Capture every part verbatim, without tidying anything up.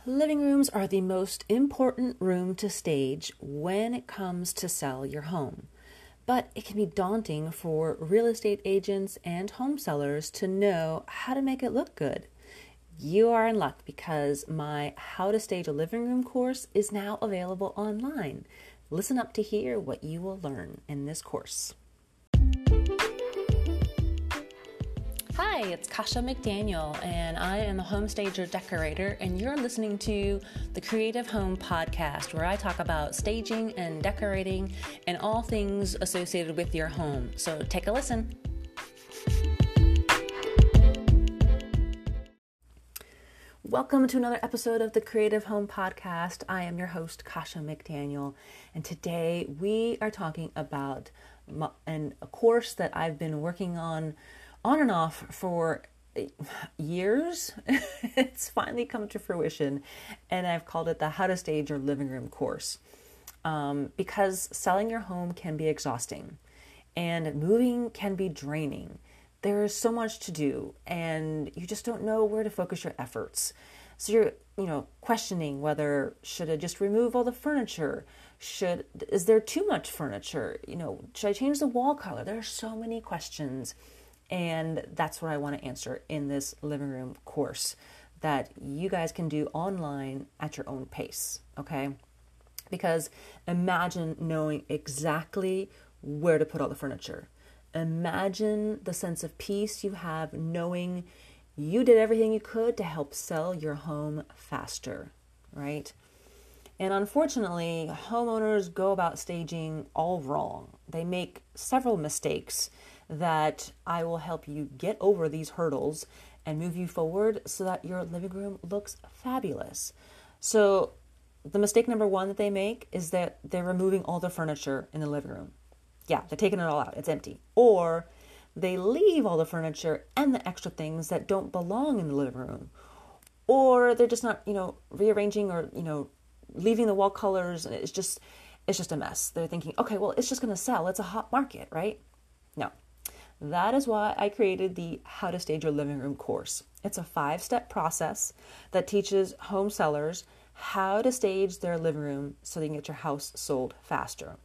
Living rooms are the most important room to stage when it comes to sell your home. But it can be daunting for real estate agents and home sellers to know how to make it look good. You are in luck because my How to Stage a Living Room course is now available online. Listen up to hear what you will learn in this course. Hi, it's Kasha McDaniel, and I am a home stager decorator, and you're listening to the Creative Home Podcast, where I talk about staging and decorating and all things associated with your home. So take a listen. Welcome to another episode of the Creative Home Podcast. I am your host, Kasha McDaniel, and today we are talking about my, an, a course that I've been working on on and off for years. It's finally come to fruition, and I've called it the How to Stage Your Living Room course. Um, because selling your home can be exhausting, and moving can be draining. There is so much to do, and you just don't know where to focus your efforts. So you're, you know, questioning whether should I just remove all the furniture? Should is there too much furniture? You know, should I change the wall color? There are so many questions. And that's what I want to answer in this living room course that you guys can do online at your own pace, okay? Because imagine knowing exactly where to put all the furniture. Imagine the sense of peace you have knowing you did everything you could to help sell your home faster, right? And unfortunately, homeowners go about staging all wrong. They make several mistakes that I will help you get over these hurdles and move you forward so that your living room looks fabulous. So the mistake number one that they make is that they're removing all the furniture in the living room. Yeah, they're taking it all out. It's empty. Or they leave all the furniture and the extra things that don't belong in the living room. Or they're just not, you know, rearranging or, you know, leaving the wall colors. It's just, it's just a mess. They're thinking, okay, well, it's just going to sell. It's a hot market, right? No. That is why I created the How to Stage Your Living Room course. It's a five-step process that teaches home sellers how to stage their living room so they can get your house sold faster.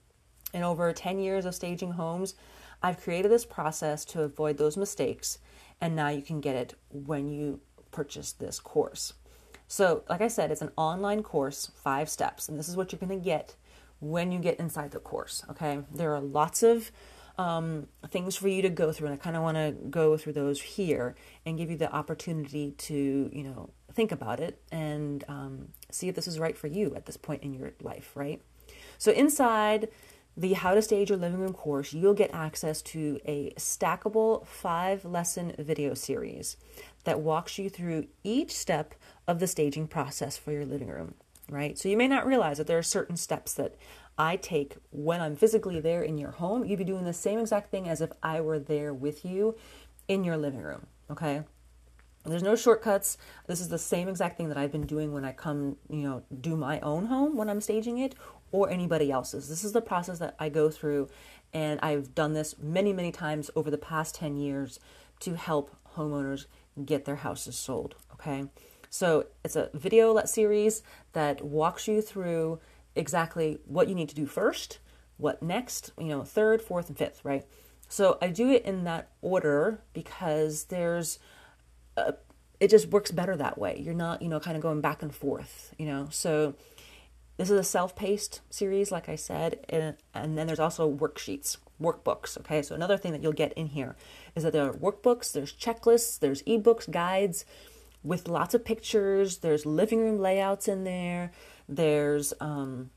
In over ten years of staging homes, I've created this process to avoid those mistakes, and now you can get it when you purchase this course. So, like I said, it's an online course, five steps, and this is what you're going to get when you get inside the course, okay? There are lots of Um, things for you to go through, and I kind of want to go through those here and give you the opportunity to, you know, think about it and um, see if this is right for you at this point in your life, right? So inside the How to Stage Your Living Room course, you'll get access to a stackable five-lesson video series that walks you through each step of the staging process for your living room, right? So you may not realize that there are certain steps that I take when I'm physically there in your home. You'd be doing the same exact thing as if I were there with you in your living room, okay? There's no shortcuts. This is the same exact thing that I've been doing when I come, you know, do my own home when I'm staging it or anybody else's. This is the process that I go through, and I've done this many, many times over the past ten years to help homeowners get their houses sold, okay? So it's a video series that walks you through exactly what you need to do first, what next, you know, third, fourth, and fifth, right? So I do it in that order because there's, a, it just works better that way. You're not, you know, kind of going back and forth, you know. So this is a self-paced series, like I said, and, and then there's also worksheets, workbooks, okay? So another thing that you'll get in here is that there are workbooks, there's checklists, there's ebooks, guides with lots of pictures, there's living room layouts in there. There's um,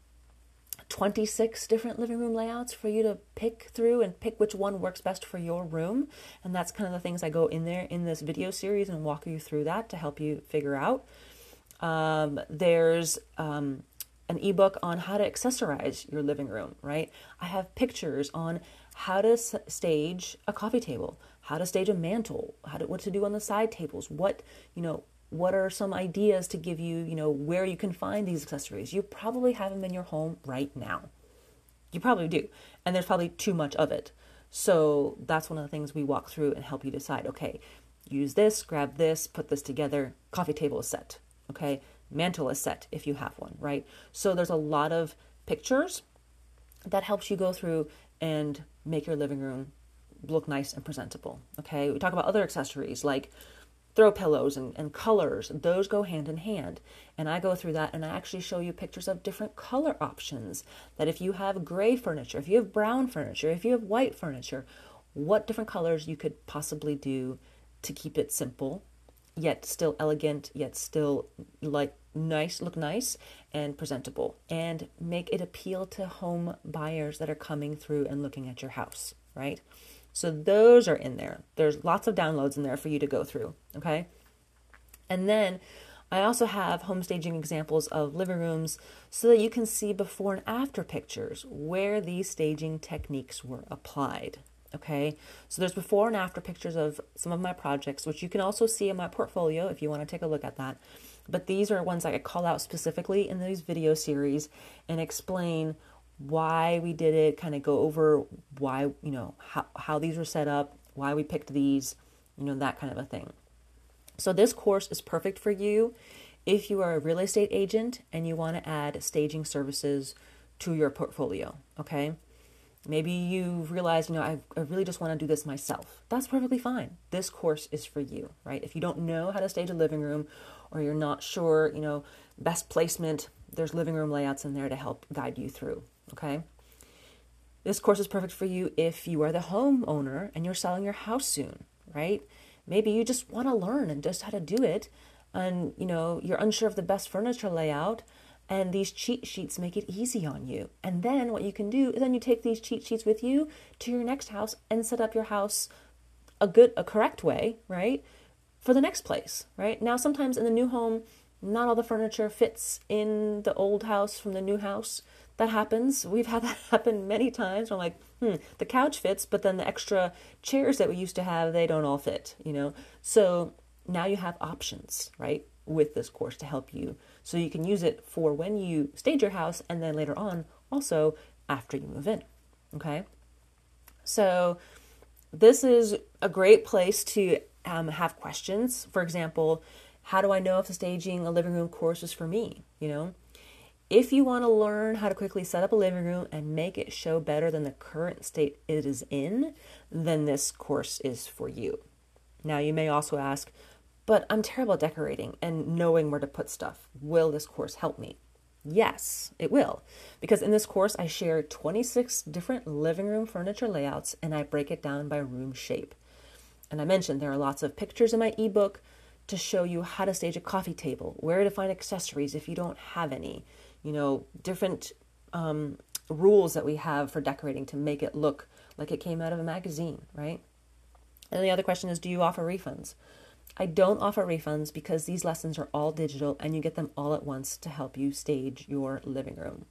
twenty-six different living room layouts for you to pick through and pick which one works best for your room. And that's kind of the things I go in there in this video series and walk you through that to help you figure out. Um, there's um, an ebook on how to accessorize your living room, right? I have pictures on how to s- stage a coffee table, how to stage a mantle, how to, what to do on the side tables, what, you know, what are some ideas to give you, you know, where you can find these accessories? You probably have them in your home right now. You probably do. And there's probably too much of it. So that's one of the things we walk through and help you decide, okay, use this, grab this, put this together, coffee table is set. Okay, mantle is set if you have one, right? So there's a lot of pictures that helps you go through and make your living room look nice and presentable. Okay, we talk about other accessories like throw pillows and, and colors. Those go hand in hand. And I go through that and I actually show you pictures of different color options. That if you have gray furniture, if you have brown furniture, if you have white furniture, what different colors you could possibly do to keep it simple, yet still elegant, yet still like nice, look nice and presentable, and make it appeal to home buyers that are coming through and looking at your house, right? So those are in there. There's lots of downloads in there for you to go through, okay? And then I also have home staging examples of living rooms so that you can see before and after pictures where these staging techniques were applied, okay? So there's before and after pictures of some of my projects, which you can also see in my portfolio if you want to take a look at that. But these are ones I call out specifically in these video series and explain why we did it, kind of go over why, you know, how, how these were set up, why we picked these, you know, that kind of a thing. So this course is perfect for you if you are a real estate agent and you want to add staging services to your portfolio, okay? Maybe you realize, you know, I, I really just want to do this myself. That's perfectly fine. This course is for you, right? If you don't know how to stage a living room or you're not sure, you know, best placement, there's living room layouts in there to help guide you through. Okay. This course is perfect for you if you are the homeowner and you're selling your house soon, right? Maybe you just want to learn and just how to do it. And, you know, you're unsure of the best furniture layout and these cheat sheets make it easy on you. And then what you can do is then you take these cheat sheets with you to your next house and set up your house a good, a correct way, right? For the next place, right? Now, sometimes in the new home, not all the furniture fits in the old house from the new house. That happens. We've had that happen many times. I'm like, hmm, the couch fits, but then the extra chairs that we used to have, they don't all fit, you know? So now you have options, right, with this course to help you. So you can use it for when you stage your house and then later on also after you move in, okay? So this is a great place to um, have questions. For example, how do I know if the staging a living room course is for me, you know? If you want to learn how to quickly set up a living room and make it show better than the current state it is in, then this course is for you. Now, you may also ask, but I'm terrible at decorating and knowing where to put stuff. Will this course help me? Yes, it will. Because in this course, I share twenty-six different living room furniture layouts and I break it down by room shape. And I mentioned there are lots of pictures in my ebook to show you how to stage a coffee table, where to find accessories if you don't have any, you know, different um, rules that we have for decorating to make it look like it came out of a magazine, right? And the other question is, do you offer refunds? I don't offer refunds because these lessons are all digital and you get them all at once to help you stage your living room.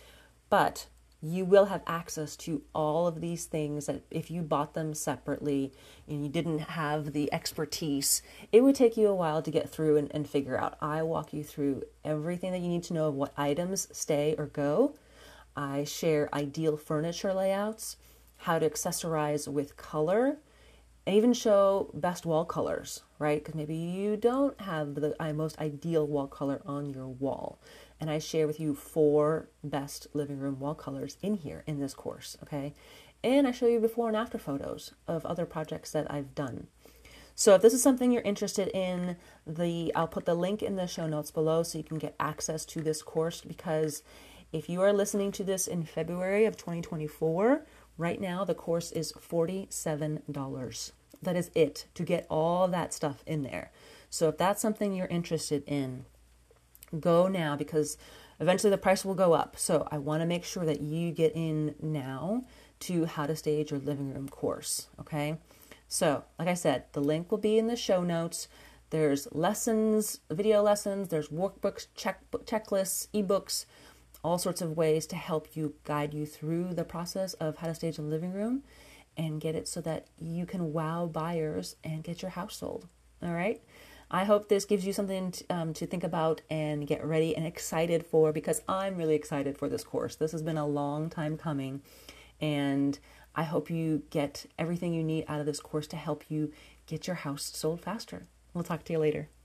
But you will have access to all of these things that if you bought them separately and you didn't have the expertise, it would take you a while to get through and, and figure out. I walk you through everything that you need to know of what items stay or go. I share ideal furniture layouts, how to accessorize with color, and even show best wall colors, right? Because maybe you don't have the most ideal wall color on your wall. And I share with you four best living room wall colors in here in this course, okay? And I show you before and after photos of other projects that I've done. So if this is something you're interested in, the I'll put the link in the show notes below so you can get access to this course, because if you are listening to this in February of twenty twenty-four, right now the course is forty-seven dollars. That is it, to get all that stuff in there. So if that's something you're interested in, go now, because eventually the price will go up. So I want to make sure that you get in now to how to stage your living room course, okay? So like I said, the link will be in the show notes. There's lessons, video lessons, there's workbooks, check, checklists, ebooks, all sorts of ways to help you, guide you through the process of how to stage a living room and get it so that you can wow buyers and get your house sold, all right? I hope this gives you something to, um, to think about and get ready and excited for, because I'm really excited for this course. This has been a long time coming, and I hope you get everything you need out of this course to help you get your house sold faster. We'll talk to you later.